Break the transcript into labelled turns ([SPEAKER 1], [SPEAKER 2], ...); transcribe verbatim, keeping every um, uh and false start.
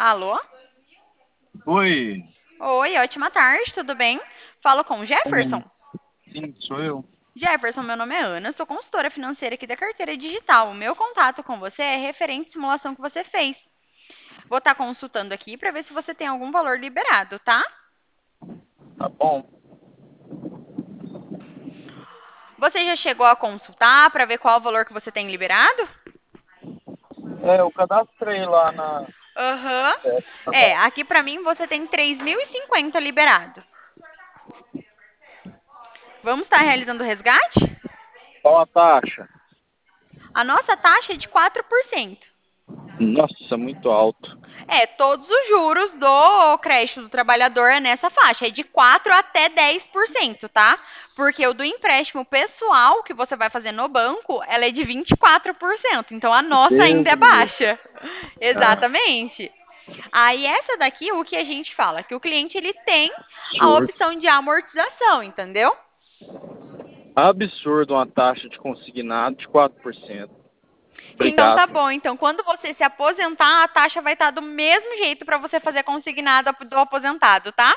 [SPEAKER 1] Alô?
[SPEAKER 2] Oi,
[SPEAKER 1] Oi, ótima tarde, tudo bem? Falo com o Jefferson?
[SPEAKER 2] sim, sim, sou eu.
[SPEAKER 1] Jefferson, meu nome é Ana, sou consultora financeira aqui da Carteira Digital. O meu contato com você é referente à simulação que você fez. Vou estar consultando aqui para ver se você tem algum valor liberado, tá?
[SPEAKER 2] Tá bom.
[SPEAKER 1] Você já chegou a consultar para ver qual o valor que você tem liberado?
[SPEAKER 2] É, eu cadastrei lá na.
[SPEAKER 1] Aham.
[SPEAKER 2] É, tá
[SPEAKER 1] É,
[SPEAKER 2] bom.
[SPEAKER 1] aqui para mim você tem três mil e cinquenta liberado. Vamos estar realizando o resgate?
[SPEAKER 2] Qual a taxa?
[SPEAKER 1] A nossa taxa é de quatro por cento.
[SPEAKER 2] Nossa, muito alto.
[SPEAKER 1] É, todos os juros do crédito do trabalhador é nessa faixa, é de quatro até dez por cento, tá? Porque o do empréstimo pessoal que você vai fazer no banco, ela é de vinte e quatro por cento. Então a nossa
[SPEAKER 2] Deus
[SPEAKER 1] ainda é
[SPEAKER 2] me livre.
[SPEAKER 1] baixa.
[SPEAKER 2] Ah,
[SPEAKER 1] Exatamente. Aí essa daqui, o que a gente fala? Que o cliente ele tem a
[SPEAKER 2] absurdo.
[SPEAKER 1] opção de amortização, entendeu?
[SPEAKER 2] Absurdo uma taxa de consignado de quatro por cento.
[SPEAKER 1] Então tá
[SPEAKER 2] Obrigado.
[SPEAKER 1] bom. Então quando você se aposentar, a taxa vai estar do mesmo jeito para você fazer consignado do aposentado, tá?